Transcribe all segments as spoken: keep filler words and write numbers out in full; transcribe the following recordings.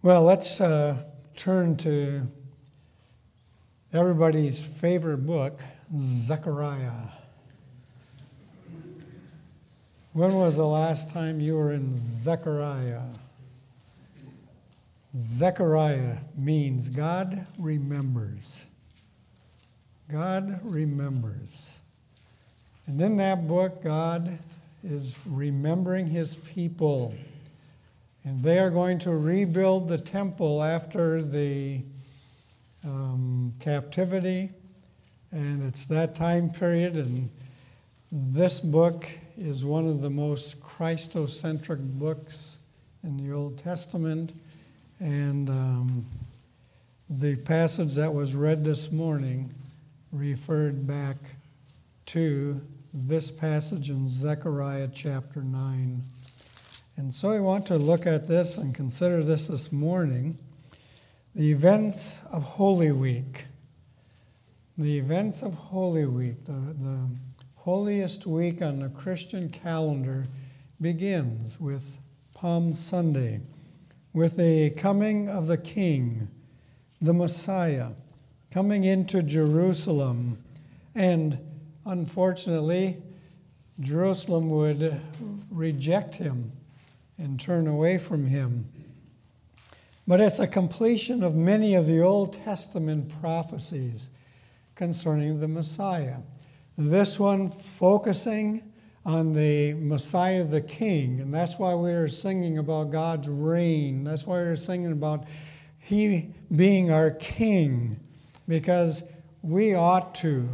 Well, let's uh, turn to everybody's favorite book, Zechariah. When was the last time you were in Zechariah? Zechariah means God remembers. God remembers. And in that book, God is remembering his people. And they are going to rebuild the temple after the um, captivity. And it's that time period. And this book is one of the most Christocentric books in the Old Testament. And um, the passage that was read this morning referred back to this passage in Zechariah chapter nine. And so I want to look at this and consider this this morning. The events of Holy Week. The events of Holy Week, the, the holiest week on the Christian calendar, begins with Palm Sunday, with the coming of the King, the Messiah, coming into Jerusalem. And unfortunately, Jerusalem would reject him and turn away from him. But it's a completion of many of the Old Testament prophecies concerning the Messiah. This one focusing on the Messiah, the King, and that's why we are singing about God's reign. That's why we're singing about he being our King, because we ought to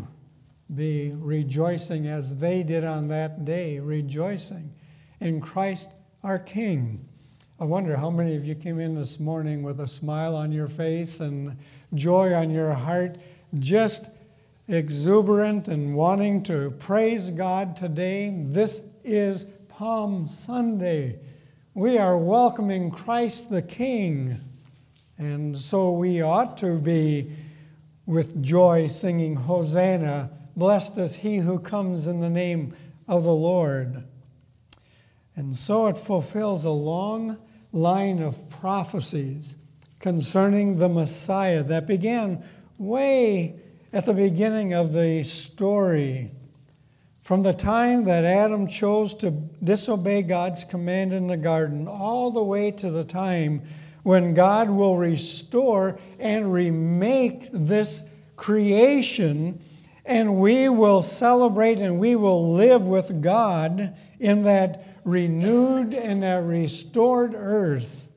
be rejoicing as they did on that day, rejoicing in Christ our King. I wonder how many of you came in this morning with a smile on your face and joy on your heart, just exuberant and wanting to praise God today. This is Palm Sunday. We are welcoming Christ the King. And so we ought to be with joy singing, Hosanna, blessed is he who comes in the name of the Lord. And so it fulfills a long line of prophecies concerning the Messiah that began way at the beginning of the story. From the time that Adam chose to disobey God's command in the garden, all the way to the time when God will restore and remake this creation, and we will celebrate and we will live with God in that renewed and that restored earth,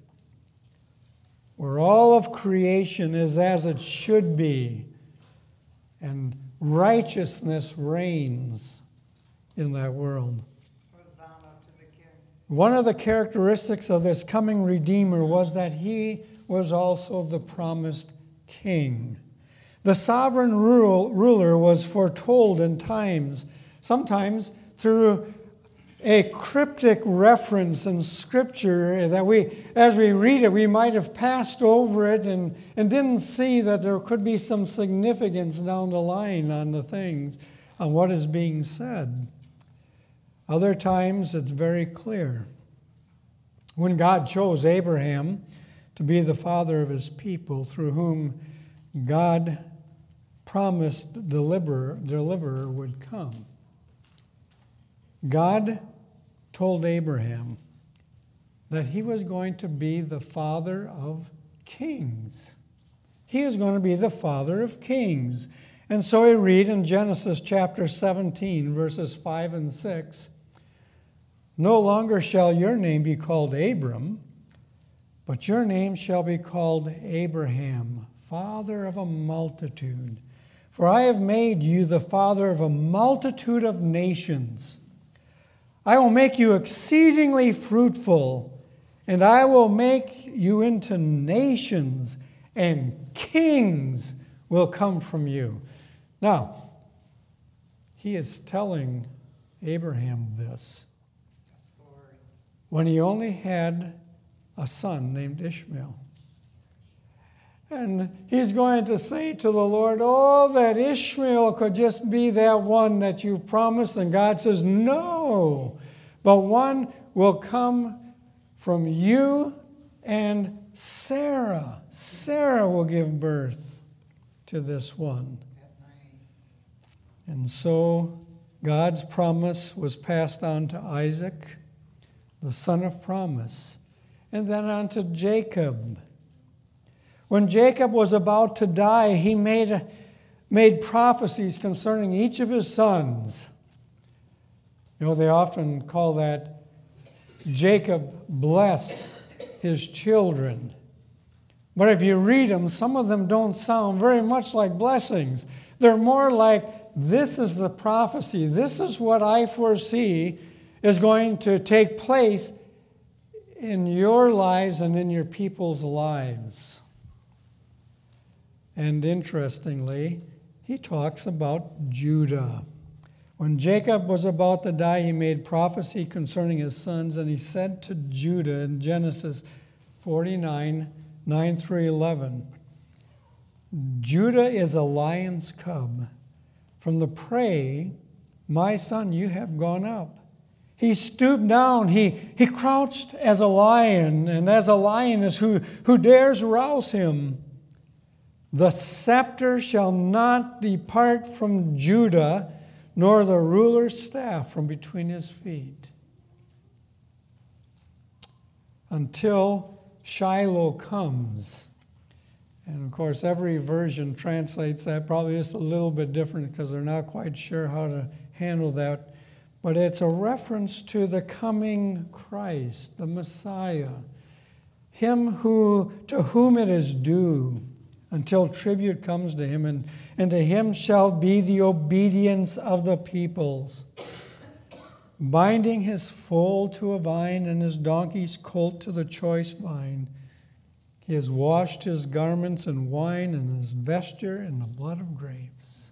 where all of creation is as it should be, and righteousness reigns in that world. Hosanna to the King. One of the characteristics of this coming Redeemer was that he was also the promised King. The sovereign rule, ruler was foretold in times, sometimes through a cryptic reference in Scripture that we, as we read it, we might have passed over it and, and didn't see that there could be some significance down the line on the things, on what is being said. Other times it's very clear. When God chose Abraham to be the father of his people, through whom God promised deliverer, deliverer would come, God told Abraham that he was going to be the father of kings. He is going to be the father of kings. And so we read in Genesis chapter seventeen, verses five and six, "No longer shall your name be called Abram, but your name shall be called Abraham, father of a multitude. For I have made you the father of a multitude of nations. I will make you exceedingly fruitful, and I will make you into nations, and kings will come from you." Now, he is telling Abraham this when he only had a son named Ishmael. And he's going to say to the Lord, oh, that Ishmael could just be that one that you promised. And God says, no, but one will come from you and Sarah. Sarah will give birth to this one. And so God's promise was passed on to Isaac, the son of promise, and then on to Jacob. When Jacob was about to die, he made, made prophecies concerning each of his sons. You know, they often call that Jacob blessed his children. But if you read them, some of them don't sound very much like blessings. They're more like, this is the prophecy. This is what I foresee is going to take place in your lives and in your people's lives. And interestingly, he talks about Judah. When Jacob was about to die, he made prophecy concerning his sons, and he said to Judah in Genesis forty-nine, nine through eleven, Judah is a lion's cub. From the prey, my son, you have gone up. He stooped down. He, he crouched as a lion, and as a lioness who, who dares rouse him. The scepter shall not depart from Judah, nor the ruler's staff from between his feet, until Shiloh comes. And of course, every version translates that probably just a little bit different because they're not quite sure how to handle that. But it's a reference to the coming Christ, the Messiah, him who to whom it is due until tribute comes to him, and, and to him shall be the obedience of the peoples, binding his foal to a vine and his donkey's colt to the choice vine. He has washed his garments in wine and his vesture in the blood of grapes.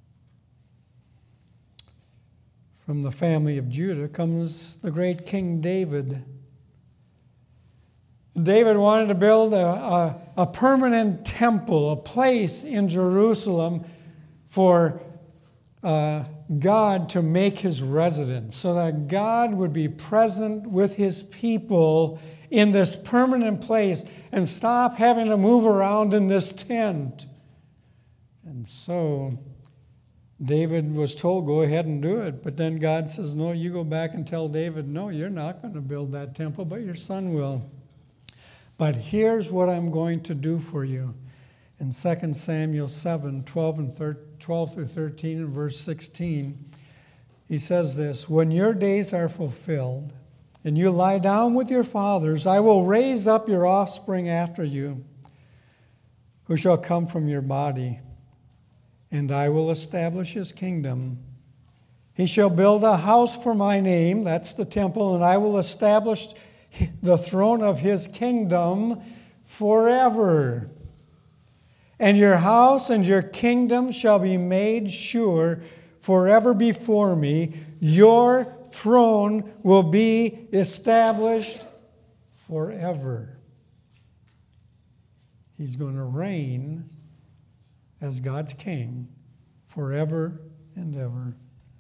From the family of Judah comes the great King David. David wanted to build a, a, a permanent temple, a place in Jerusalem for uh, God to make his residence, so that God would be present with his people in this permanent place and stop having to move around in this tent. And so David was told, go ahead and do it. But then God says, no, you go back and tell David, no, you're not going to build that temple, but your son will. But here's what I'm going to do for you. In Second Samuel seven, twelve, and twelve through thirteen, and verse sixteen, he says this, when your days are fulfilled, and you lie down with your fathers, I will raise up your offspring after you, who shall come from your body, and I will establish his kingdom. He shall build a house for my name, that's the temple, and I will establish the throne of his kingdom forever. And your house and your kingdom shall be made sure forever before me. Your throne will be established forever. He's going to reign as God's king forever and ever.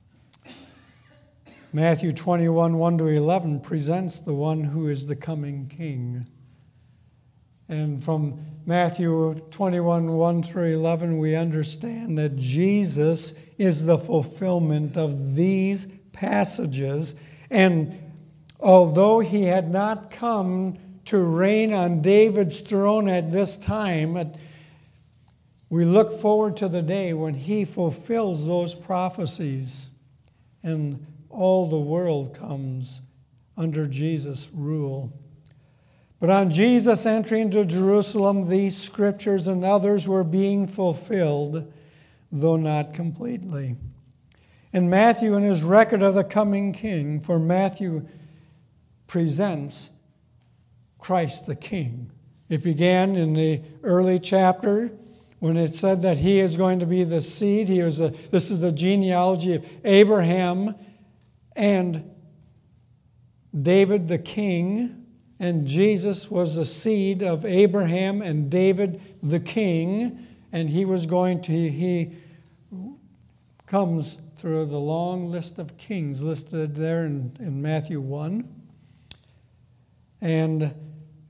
Matthew twenty-one, one to eleven presents the one who is the coming king. And from Matthew twenty-one, one through eleven, we understand that Jesus is the fulfillment of these passages. And although he had not come to reign on David's throne at this time, we look forward to the day when he fulfills those prophecies and all the world comes under Jesus' rule. But on Jesus entering into Jerusalem, these scriptures and others were being fulfilled, though not completely. And Matthew, in his record of the coming king, for Matthew presents Christ the King. It began in the early chapter when it said that he is going to be the seed. He was a, this is the genealogy of Abraham and David the king, and Jesus was the seed of Abraham and David the king, and he was going to, he comes through the long list of kings listed there in, in Matthew one. And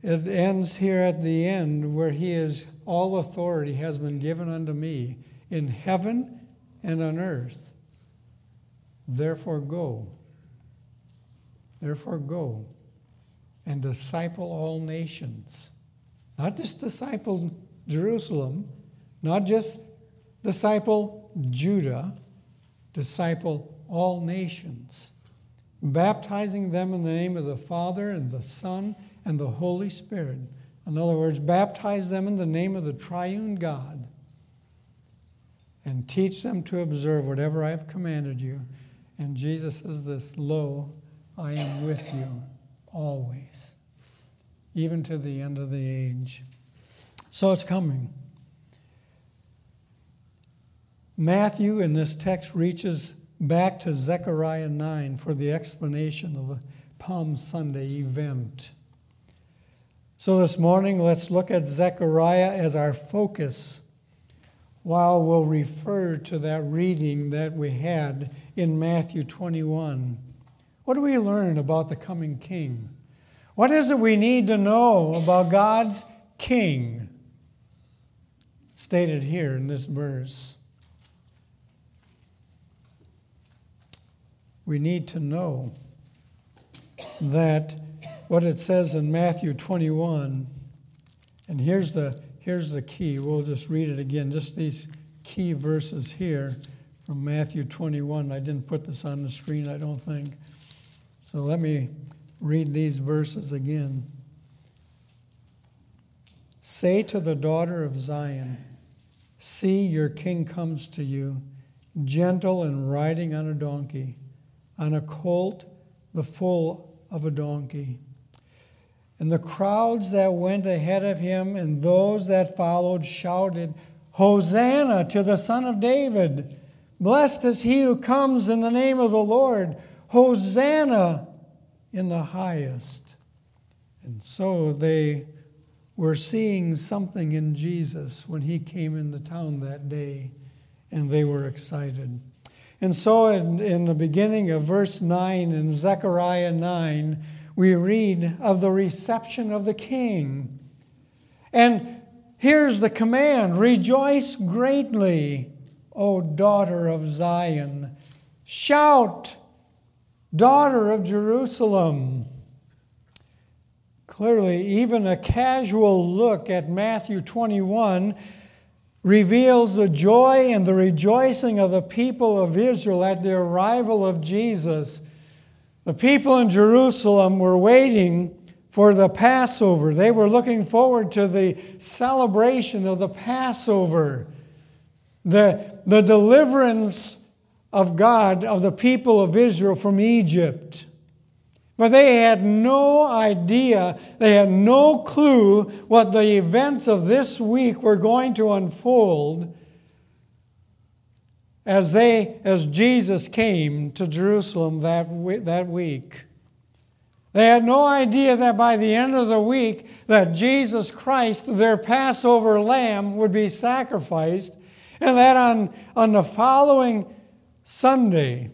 it ends here at the end where he is, all authority has been given unto me in heaven and on earth. Therefore go. Therefore go and disciple all nations. Not just disciple Jerusalem, not just disciple Judah, disciple all nations, baptizing them in the name of the Father and the Son and the Holy Spirit. In other words, baptize them in the name of the triune God and teach them to observe whatever I have commanded you. And Jesus says this, lo, I am with you always, even to the end of the age. So it's coming. Matthew in this text reaches back to Zechariah nine for the explanation of the Palm Sunday event. So this morning, let's look at Zechariah as our focus while we'll refer to that reading that we had in Matthew twenty-one. What do we learn about the coming king? What is it we need to know about God's king? Stated here in this verse. We need to know that what it says in Matthew twenty-one, and here's the here's the key. We'll just read it again, just these key verses here from Matthew twenty-one. I didn't put this on the screen, I don't think. So let me read these verses again. Say to the daughter of Zion, see, your king comes to you, gentle and riding on a donkey, on a colt, the foal of a donkey. And the crowds that went ahead of him and those that followed shouted, Hosanna to the Son of David! Blessed is he who comes in the name of the Lord! Hosanna in the highest! And so they were seeing something in Jesus when he came into town that day, and they were excited. And so in, in the beginning of verse nine in Zechariah nine, we read of the reception of the king. And here's the command, rejoice greatly, O daughter of Zion. Shout, daughter of Jerusalem. Clearly, even a casual look at Matthew twenty-one reveals the joy and the rejoicing of the people of Israel at the arrival of Jesus. The people in Jerusalem were waiting for the Passover. They were looking forward to the celebration of the Passover, the, the deliverance of God, of the people of Israel from Egypt. But they had no idea, they had no clue what the events of this week were going to unfold as they, as Jesus came to Jerusalem that, that week. They had no idea that by the end of the week that Jesus Christ, their Passover lamb, would be sacrificed, and that on, on the following Sunday,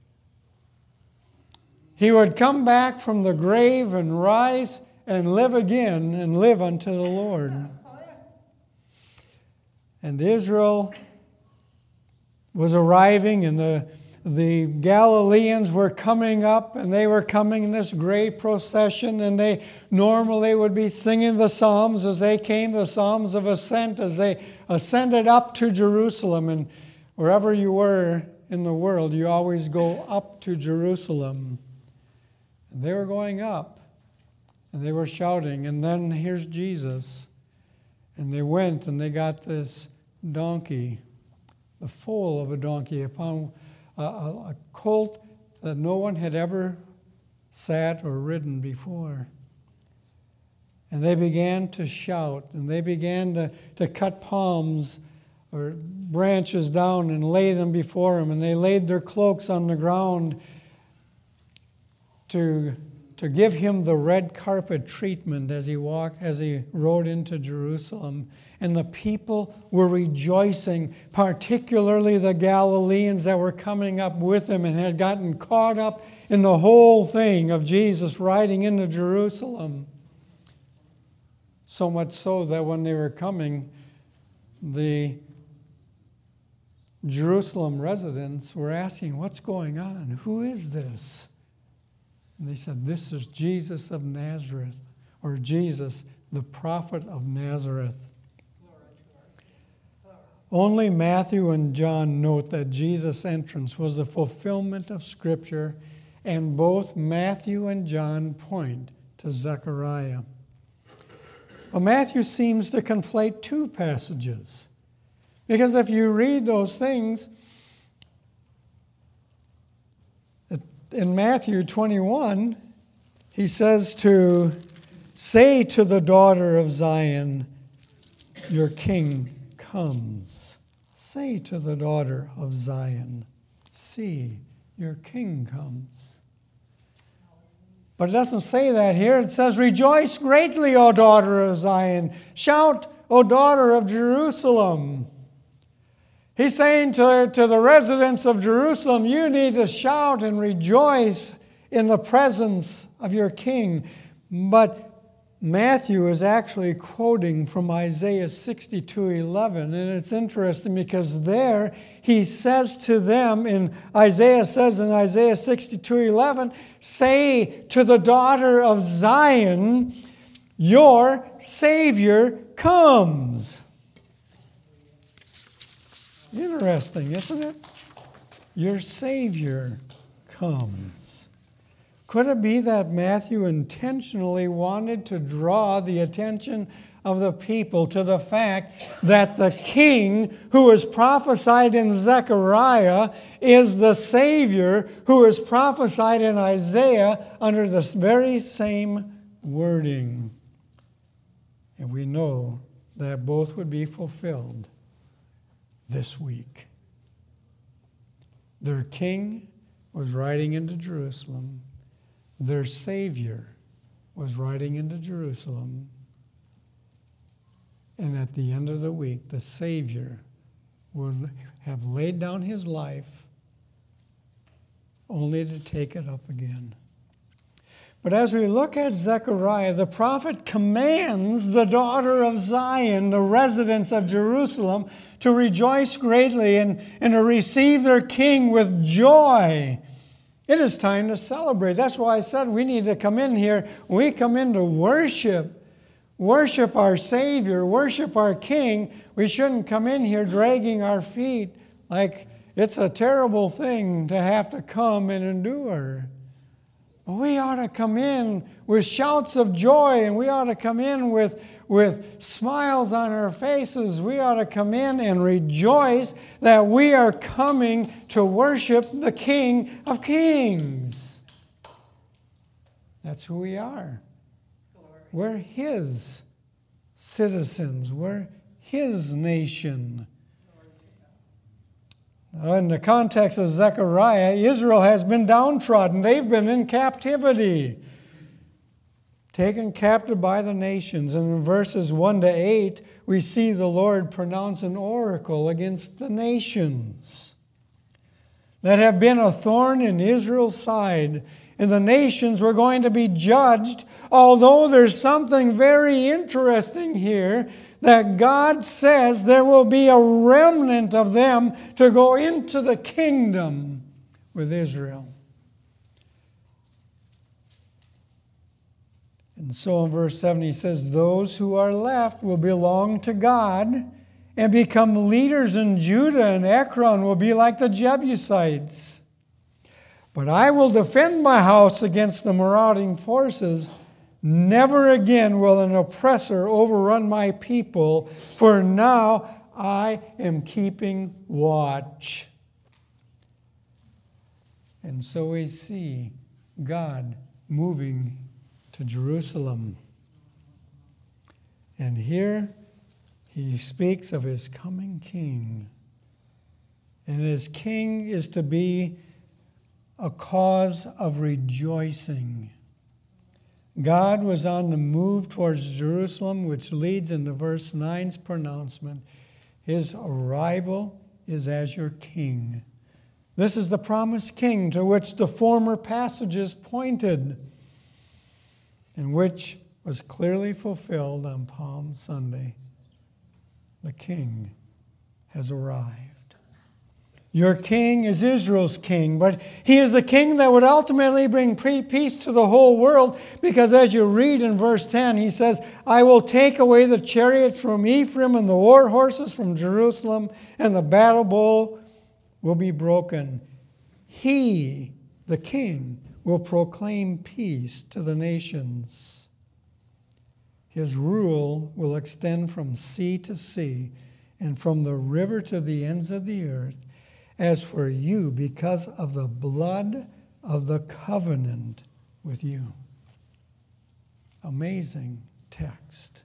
he would come back from the grave and rise and live again and live unto the Lord. And Israel was arriving, and the, the Galileans were coming up, and they were coming in this great procession, and they normally would be singing the psalms as they came, the psalms of ascent, as they ascended up to Jerusalem. And wherever you were in the world, you always go up to Jerusalem. And they were going up, and they were shouting, and then here's Jesus. And they went, and they got this donkey, the foal of a donkey, upon a, a, a colt that no one had ever sat or ridden before. And they began to shout, and they began to, to cut palms or branches down and lay them before him, and they laid their cloaks on the ground to, to give him the red carpet treatment as he walked, as he rode into Jerusalem. And the people were rejoicing, particularly the Galileans that were coming up with him and had gotten caught up in the whole thing of Jesus riding into Jerusalem. So much so that when they were coming, the Jerusalem residents were asking, what's going on? Who is this? And they said, this is Jesus of Nazareth, or Jesus, the prophet of Nazareth. Only Matthew and John note that Jesus' entrance was the fulfillment of Scripture, and both Matthew and John point to Zechariah. But Matthew seems to conflate two passages. Because if you read those things, in Matthew twenty-one, he says to say to the daughter of Zion, your king comes. Say to the daughter of Zion, see, your king comes. But it doesn't say that here. It says, rejoice greatly, O daughter of Zion. Shout, O daughter of Jerusalem. He's saying to, to the residents of Jerusalem, you need to shout and rejoice in the presence of your king. But Matthew is actually quoting from Isaiah sixty-two eleven, and it's interesting because there he says to them, in Isaiah says in Isaiah sixty-two eleven, say to the daughter of Zion, your Savior comes. Interesting, isn't it? Your Savior comes. Could it be that Matthew intentionally wanted to draw the attention of the people to the fact that the king who is prophesied in Zechariah is the Savior who is prophesied in Isaiah under this very same wording? And we know that both would be fulfilled this week. Their king was riding into Jerusalem. Their Savior was riding into Jerusalem. And at the end of the week, the Savior would have laid down his life only to take it up again. But as we look at Zechariah, the prophet commands the daughter of Zion, the residents of Jerusalem, to rejoice greatly and, and to receive their king with joy. It is time to celebrate. That's why I said we need to come in here. We come in to worship. Worship our Savior. Worship our King. We shouldn't come in here dragging our feet like it's a terrible thing to have to come and endure. We ought to come in with shouts of joy, and we ought to come in with, with smiles on our faces. We ought to come in and rejoice that we are coming to worship the King of Kings. That's who we are. We're His citizens. We're His nation. In the context of Zechariah, Israel has been downtrodden. They've been in captivity, taken captive by the nations. And in verses one to eight, we see the Lord pronounce an oracle against the nations that have been a thorn in Israel's side. And the nations were going to be judged, although there's something very interesting here, that God says there will be a remnant of them to go into the kingdom with Israel. And so in verse seven he says, those who are left will belong to God and become leaders in Judah, and Ekron will be like the Jebusites. But I will defend my house against the marauding forces. Never again will an oppressor overrun my people, for now I am keeping watch. And so we see God moving to Jerusalem. And here he speaks of his coming king. And his king is to be a cause of rejoicing. God was on the move towards Jerusalem, which leads into verse nine's pronouncement. His arrival is as your king. This is the promised king to which the former passages pointed, and which was clearly fulfilled on Palm Sunday. The King has arrived. Your King is Israel's King, but he is the King that would ultimately bring peace to the whole world, because as you read in verse ten, he says, I will take away the chariots from Ephraim and the war horses from Jerusalem, and the battle bow will be broken. He, the King, will proclaim peace to the nations. His rule will extend from sea to sea and from the river to the ends of the earth. As for you, because of the blood of the covenant with you. Amazing text.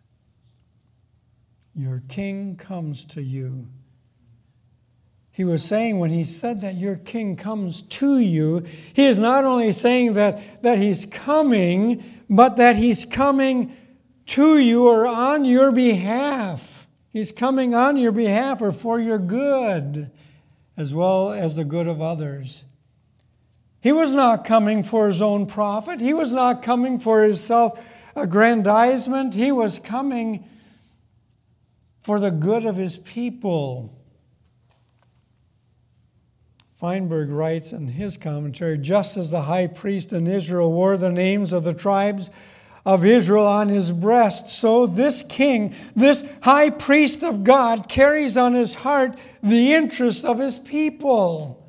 Your King comes to you. He was saying when he said that your King comes to you, he is not only saying that, that he's coming, but that he's coming to you or on your behalf. He's coming on your behalf or for your good, as well as the good of others. He was not coming for his own profit. He was not coming for his self-aggrandizement. He was coming for the good of his people. Feinberg writes in his commentary, just as the high priest in Israel wore the names of the tribes of Israel on his breast, so this king, this high priest of God, carries on his heart the interest of his people.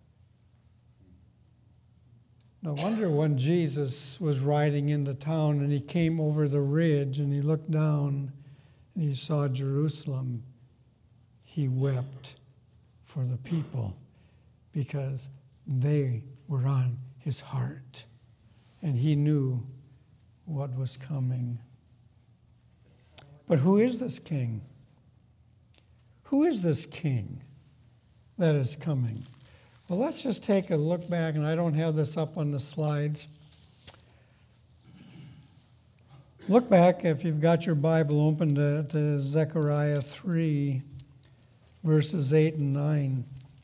No wonder when Jesus was riding into town and he came over the ridge and he looked down and he saw Jerusalem, he wept for the people because they were on his heart and he knew what was coming. But who is this king? Who is this king that is coming? Well, let's just take a look back, and I don't have this up on the slides. Look back, if you've got your Bible open, to, to Zechariah three, verses eight and nine.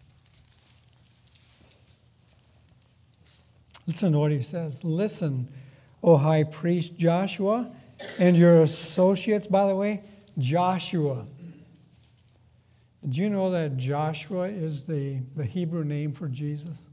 Listen to what he says. Listen, O high priest Joshua, and your associates. By the way, Joshua. Did you know that Joshua is the, the Hebrew name for Jesus?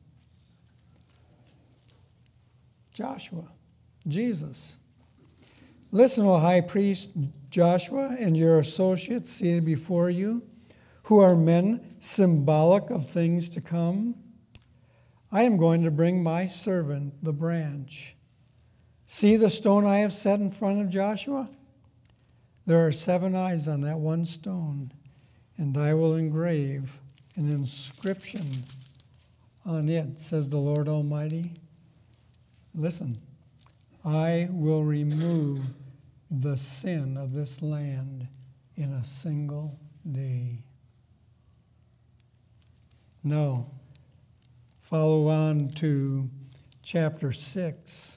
Joshua, Jesus. Listen, O high priest Joshua, and your associates seated before you, who are men symbolic of things to come. I am going to bring my servant, the branch. See the stone I have set in front of Joshua? There are seven eyes on that one stone, and I will engrave an inscription on it, says the Lord Almighty. Listen, I will remove the sin of this land in a single day. Now, follow on to chapter six.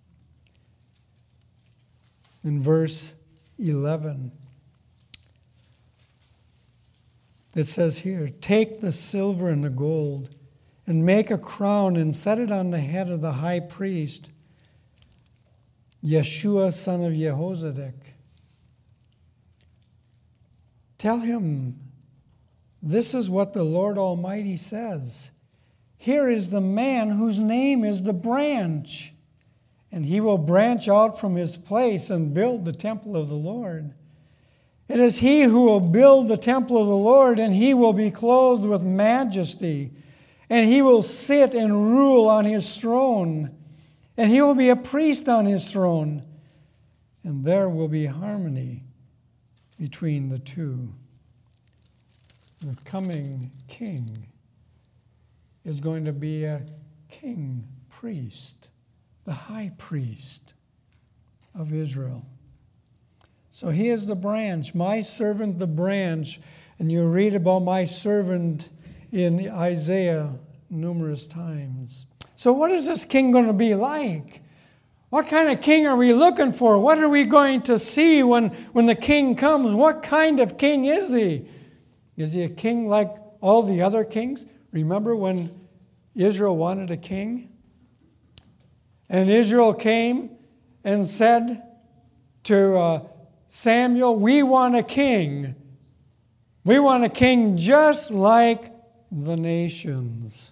In verse eleven, it says here, take the silver and the gold and make a crown and set it on the head of the high priest, Yeshua, son of Jehozadak. Tell him, this is what the Lord Almighty says. Here is the man whose name is the branch. And he will branch out from his place and build the temple of the Lord. It is he who will build the temple of the Lord, and he will be clothed with majesty. And he will sit and rule on his throne. And he will be a priest on his throne. And there will be harmony between the two. The coming king is going to be a king priest, the high priest of Israel. So he is the branch, my servant the branch. And you read about my servant in Isaiah numerous times. So what is this king going to be like? What kind of king are we looking for? What are we going to see when, when the king comes? What kind of king is he? Is he a king like all the other kings? Remember when Israel wanted a king? And Israel came and said, to uh, Samuel, we want a king. We want a king just like the nations.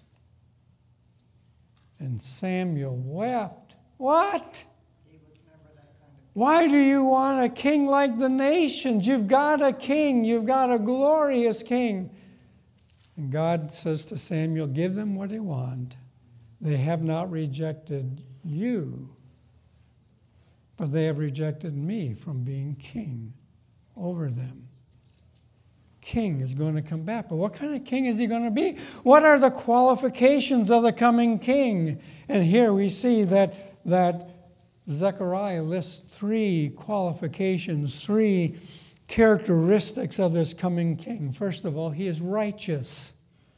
And Samuel wept. What? He was never that kind of. Why do you want a king like the nations? You've got a king. You've got a glorious king. And God says to Samuel, give them what they want. They have not rejected you, but they have rejected me from being king over them. King is going to come back. But what kind of king is he going to be? What are the qualifications of the coming king? And here we see that, that Zechariah lists three qualifications, three characteristics of this coming king. First of all, he is righteous.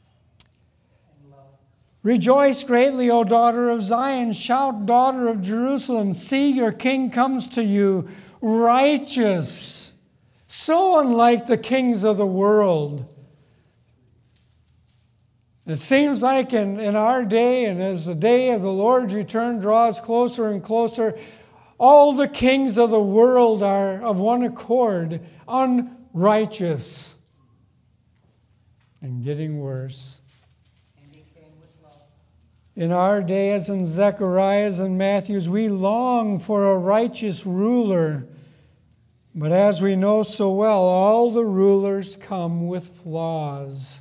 Rejoice greatly, O daughter of Zion. Shout, daughter of Jerusalem. See, your king comes to you, righteous. So unlike the kings of the world. It seems like in, in our day, and as the day of the Lord's return draws closer and closer, all the kings of the world are of one accord unrighteous and getting worse. And he came with love. In our day, as in Zechariah's and Matthew's, we long for a righteous ruler. But as we know so well, all the rulers come with flaws.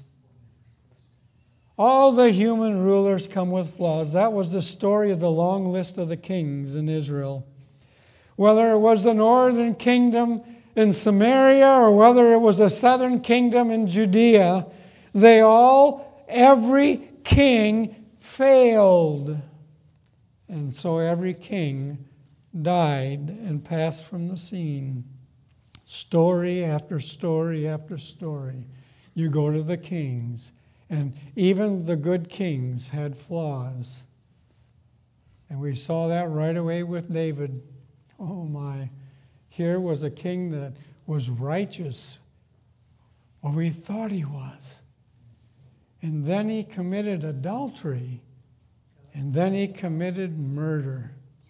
All the human rulers come with flaws. That was the story of the long list of the kings in Israel. Whether it was the northern kingdom in Samaria or whether it was the southern kingdom in Judea, they all, every king failed. And so every king died and passed from the scene. Story after story after story. You go to the kings, and even the good kings had flaws. And we saw that right away with David. Oh my, here was a king that was righteous, or we thought he was. And then he committed adultery, and then he committed murder.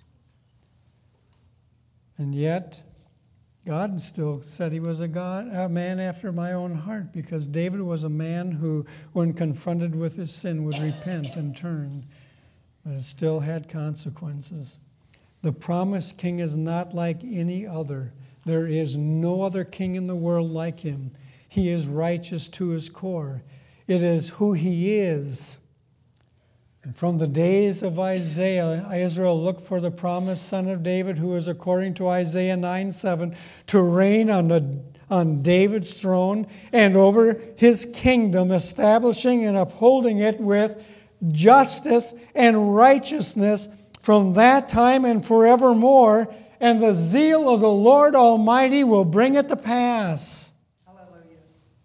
And yet, God still said he was a God, a man after my own heart, because David was a man who, when confronted with his sin, would repent and turn, but it still had consequences. The promised king is not like any other. There is no other king in the world like him. He is righteous to his core. It is who he is. And from the days of Isaiah, Israel looked for the promised son of David, who is, according to Isaiah nine seven, to reign on, the, on David's throne and over his kingdom, establishing and upholding it with justice and righteousness from that time and forevermore. And the zeal of the Lord Almighty will bring it to pass. Hallelujah.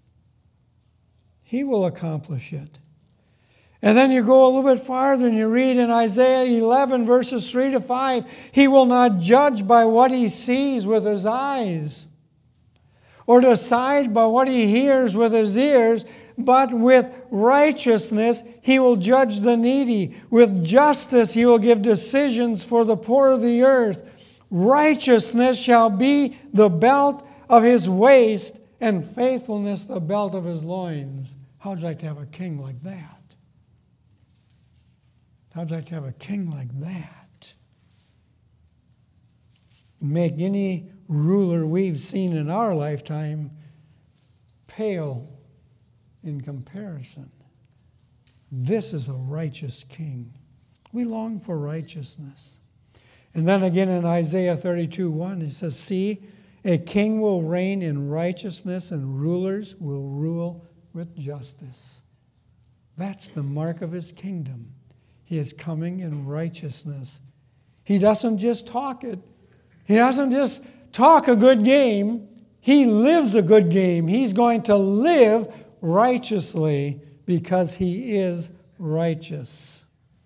He will accomplish it. And then you go a little bit farther and you read in Isaiah eleven, verses three to five, he will not judge by what he sees with his eyes, or decide by what he hears with his ears, but with righteousness he will judge the needy. With justice he will give decisions for the poor of the earth. Righteousness shall be the belt of his waist, and faithfulness the belt of his loins. How'd you like to have a king like that? How'd you like to have a king like that? Make any ruler we've seen in our lifetime pale in comparison. This is a righteous king. We long for righteousness. And then again in Isaiah thirty-two one, he says, see, a king will reign in righteousness and rulers will rule with justice. That's the mark of his kingdom. He is coming in righteousness. He doesn't just talk it. He doesn't just talk a good game. He lives a good game. He's going to live righteously because he is righteous.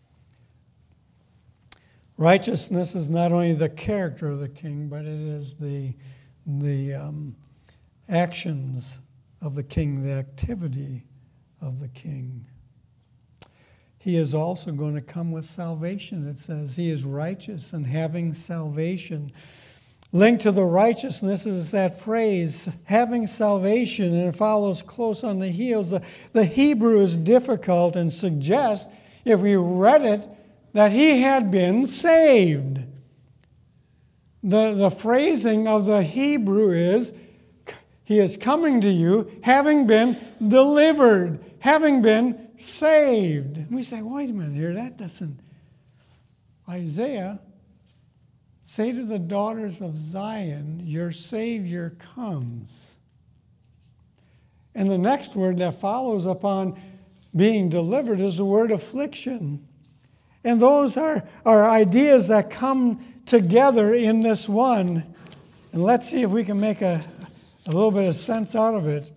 Righteousness is not only the character of the king, but it is the, the um, actions of the king, the activity of the king. He is also going to come with salvation. It says he is righteous and having salvation. Linked to the righteousness is that phrase, having salvation, and it follows close on the heels. The, the Hebrew is difficult and suggests, if we read it, that he had been saved. The, the phrasing of the Hebrew is, he is coming to you having been delivered, having been saved. And we say, wait a minute here, that doesn't... Isaiah, say to the daughters of Zion, your Savior comes. And the next word that follows upon being delivered is the word affliction. And those are, are ideas that come together in this one. And let's see if we can make a, a little bit of sense out of it.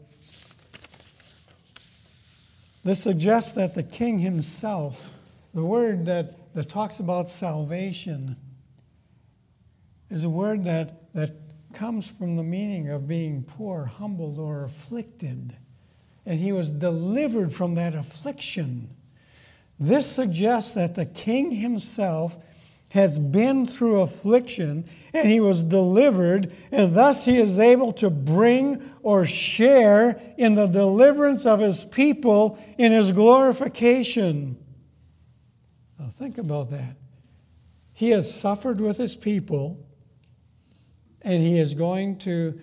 This suggests that the king himself, the word that, that talks about salvation, is a word that, that comes from the meaning of being poor, humbled, or afflicted. And he was delivered from that affliction. This suggests that the king himself has been through affliction and he was delivered, and thus he is able to bring or share in the deliverance of his people in his glorification. Now think about that. He has suffered with his people, and he is going to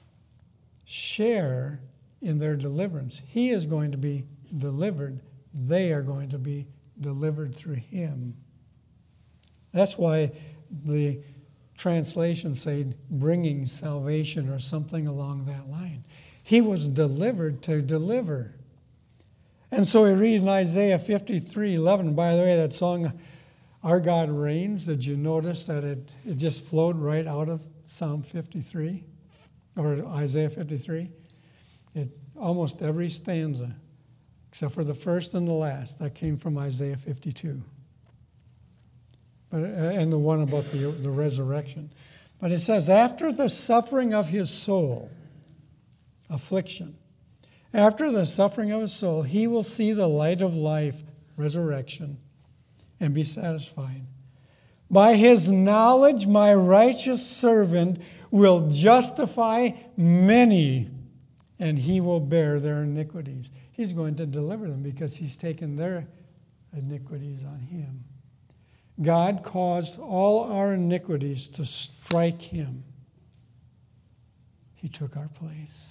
share in their deliverance. He is going to be delivered. They are going to be delivered through him. That's why the translations say bringing salvation or something along that line. He was delivered to deliver. And so we read in Isaiah fifty-three eleven, by the way, that song, Our God Reigns, did you notice that it, it just flowed right out of Psalm fifty-three or Isaiah fifty-three? It, almost every stanza, except for the first and the last, that came from Isaiah fifty-two. But, and the one about the, the resurrection. But it says, after the suffering of his soul, affliction, after the suffering of his soul, he will see the light of life, resurrection, and be satisfied. By his knowledge, my righteous servant will justify many, and he will bear their iniquities. He's going to deliver them because he's taken their iniquities on him. God caused all our iniquities to strike him. He took our place.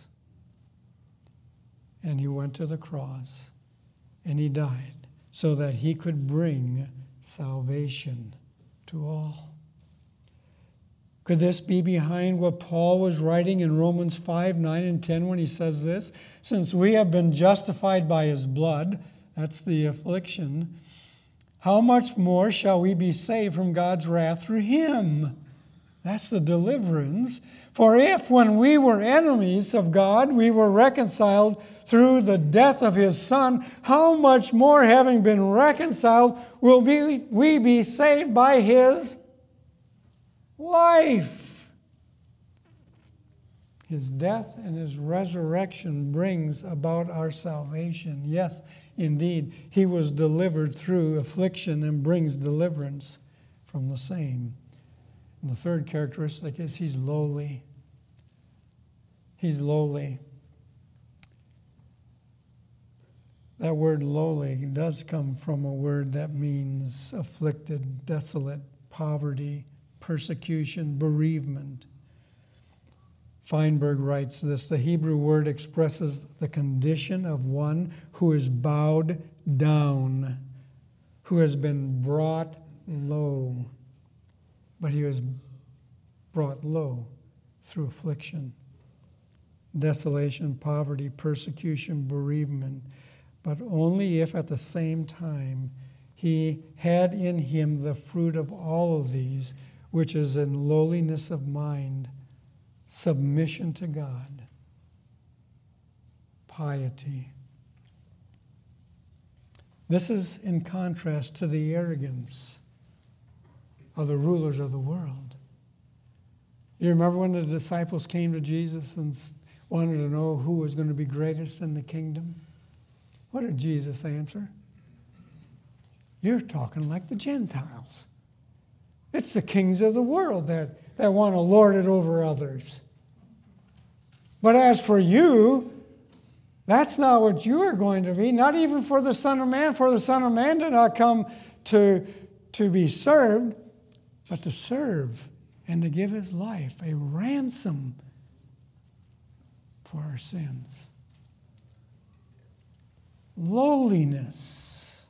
And he went to the cross. And he died so that he could bring salvation to all. Could this be behind what Paul was writing in Romans five, nine, and ten when he says this? Since we have been justified by his blood, that's the affliction, how much more shall we be saved from God's wrath through him? That's the deliverance. For if when we were enemies of God, we were reconciled through the death of his Son, how much more, having been reconciled, will be, we be saved by his life? His death and his resurrection brings about our salvation. Yes, indeed, he was delivered through affliction and brings deliverance from the same. And the third characteristic is he's lowly. He's lowly. That word lowly does come from a word that means afflicted, desolate, poverty, persecution, bereavement. Feinberg writes this, the Hebrew word expresses the condition of one who is bowed down, who has been brought low. But he was brought low through affliction, desolation, poverty, persecution, bereavement, but only if at the same time he had in him the fruit of all of these, which is in lowliness of mind, submission to God, piety. This is in contrast to the arrogance of the rulers of the world. You remember when the disciples came to Jesus and wanted to know who was going to be greatest in the kingdom? What did Jesus answer? You're talking like the Gentiles. It's the kings of the world that, that want to lord it over others. But as for you, that's not what you are going to be, not even for the Son of Man, for the Son of Man did not come to, to be served, but to serve and to give his life, a ransom for our sins. Lowliness.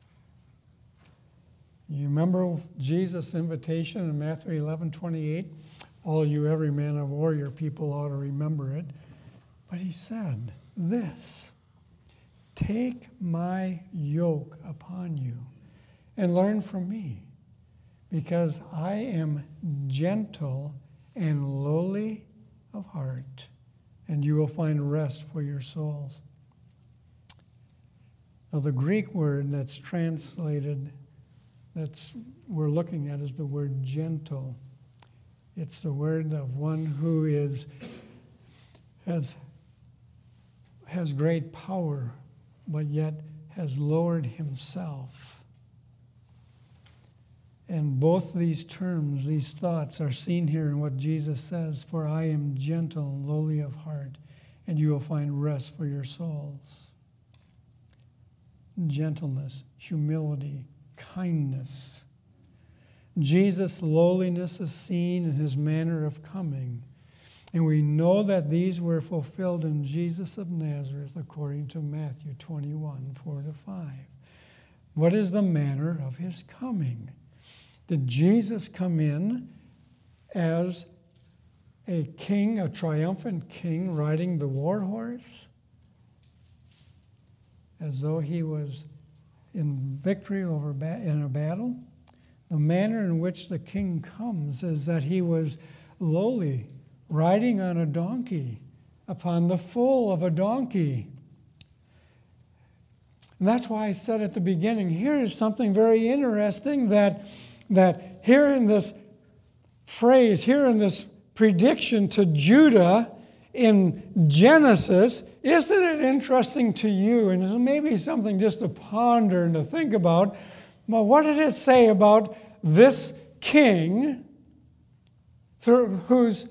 You remember Jesus' invitation in Matthew eleven twenty-eight? All you every man of war, your people ought to remember it. But he said this, take my yoke upon you and learn from me, because I am gentle and lowly of heart, and you will find rest for your souls. Now, the Greek word that's translated, that's we're looking at, is the word gentle. It's the word of one who is has, has great power, but yet has lowered himself. And both these terms, these thoughts, are seen here in what Jesus says, for I am gentle and lowly of heart, and you will find rest for your souls. Gentleness, humility, kindness. Jesus' lowliness is seen in his manner of coming. And we know that these were fulfilled in Jesus of Nazareth according to Matthew twenty-one, four to five. What is the manner of his coming? Did Jesus come in as a king, a triumphant king riding the war horse? As though he was in victory over ba- in a battle? The manner in which the king comes is that he was lowly, riding on a donkey, upon the foal of a donkey. And that's why I said at the beginning, here is something very interesting, that, that here in this phrase, here in this prediction to Judah in Genesis, isn't it interesting to you? And it's maybe something just to ponder and to think about. But what did it say about this king through whose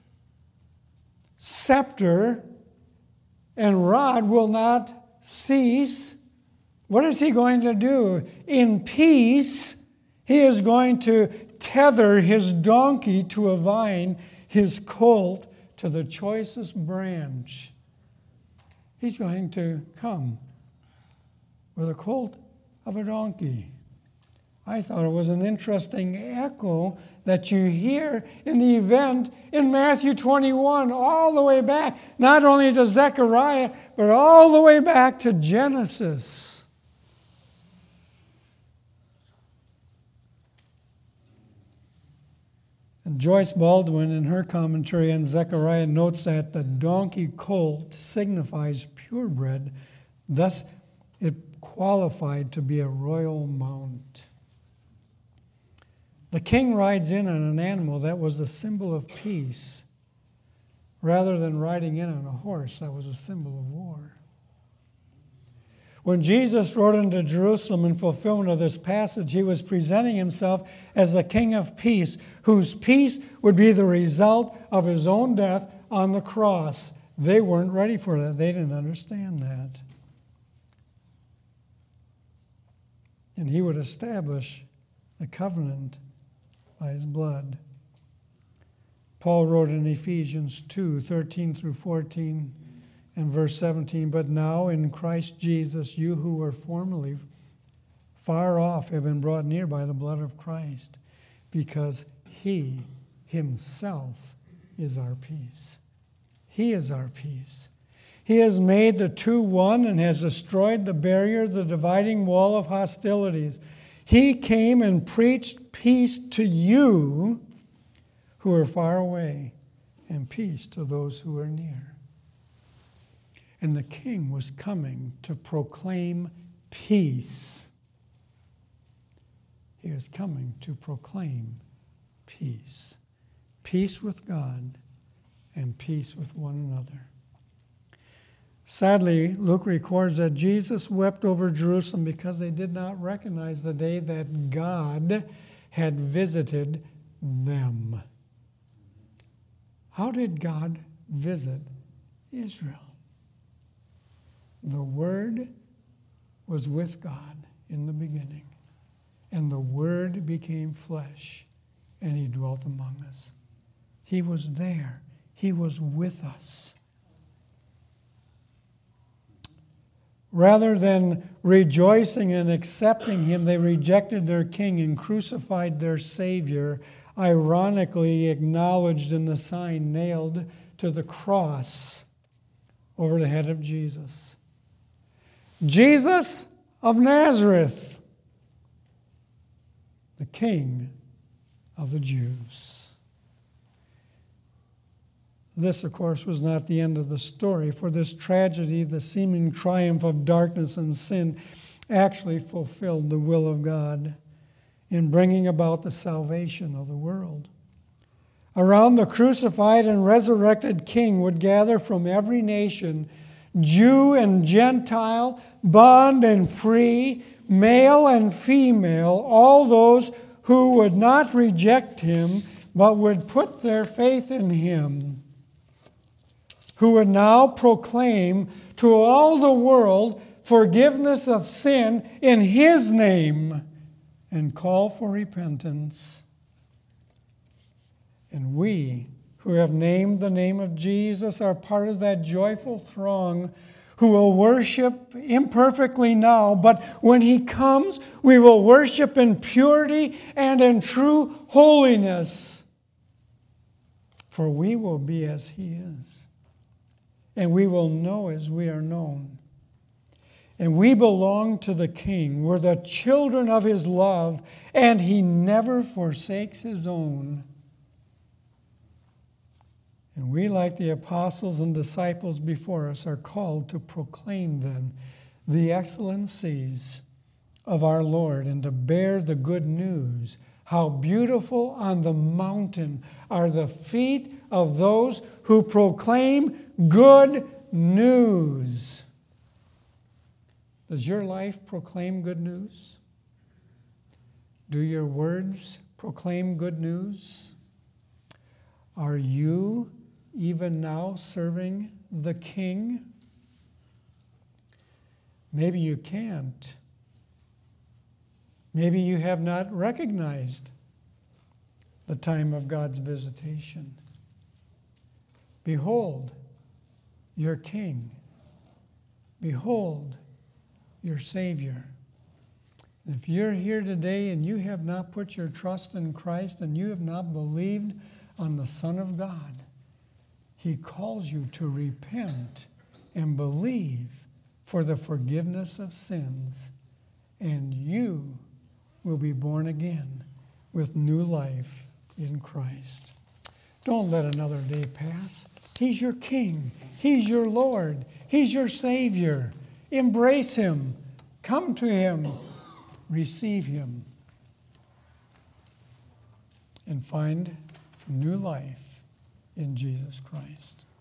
scepter and rod will not cease? What is he going to do? In peace, he is going to tether his donkey to a vine, his colt to the choicest branch. He's going to come with a colt of a donkey. I thought it was an interesting echo that you hear in the event in Matthew twenty-one, all the way back, not only to Zechariah, but all the way back to Genesis. And Joyce Baldwin, in her commentary on Zechariah, notes that the donkey colt signifies purebred, thus it qualified to be a royal mount. The king rides in on an animal that was the symbol of peace, rather than riding in on a horse that was a symbol of war. When Jesus rode into Jerusalem in fulfillment of this passage, he was presenting himself as the King of Peace, whose peace would be the result of his own death on the cross. They weren't ready for that. They didn't understand that. And he would establish the covenant by his blood. Paul wrote in Ephesians two, thirteen through fourteen, and verse seventeen, but now in Christ Jesus, you who were formerly far off have been brought near by the blood of Christ, because he himself is our peace. He is our peace. He has made the two one and has destroyed the barrier, the dividing wall of hostilities. He came and preached peace to you who are far away, and peace to those who are near. And the king was coming to proclaim peace. He was coming to proclaim peace. Peace with God and peace with one another. Sadly, Luke records that Jesus wept over Jerusalem because they did not recognize the day that God had visited them. How did God visit Israel? The Word was with God in the beginning, and the Word became flesh, and He dwelt among us. He was there. He was with us. Rather than rejoicing and accepting Him, they rejected their King and crucified their Savior, ironically acknowledged in the sign nailed to the cross over the head of Jesus. Jesus of Nazareth, the King of the Jews. This, of course, was not the end of the story. For this tragedy, the seeming triumph of darkness and sin, actually fulfilled the will of God in bringing about the salvation of the world. Around the crucified and resurrected King would gather from every nation, Jew and Gentile, bond and free, male and female, all those who would not reject Him, but would put their faith in Him, who would now proclaim to all the world forgiveness of sin in His name and call for repentance. And we, who have named the name of Jesus, are part of that joyful throng who will worship imperfectly now, but when He comes, we will worship in purity and in true holiness. For we will be as He is, and we will know as we are known. And we belong to the King. We're the children of His love, and He never forsakes His own. And we, like the apostles and disciples before us, are called to proclaim then the excellencies of our Lord and to bear the good news. How beautiful on the mountain are the feet of those who proclaim good news. Does your life proclaim good news? Do your words proclaim good news? Are you even now serving the King? Maybe you can't. Maybe you have not recognized the time of God's visitation. Behold, your King. Behold, your Savior. And if you're here today and you have not put your trust in Christ and you have not believed on the Son of God, He calls you to repent and believe for the forgiveness of sins, and you will be born again with new life in Christ. Don't let another day pass. He's your King. He's your Lord. He's your Savior. Embrace Him. Come to Him. Receive Him. And find new life in Jesus Christ.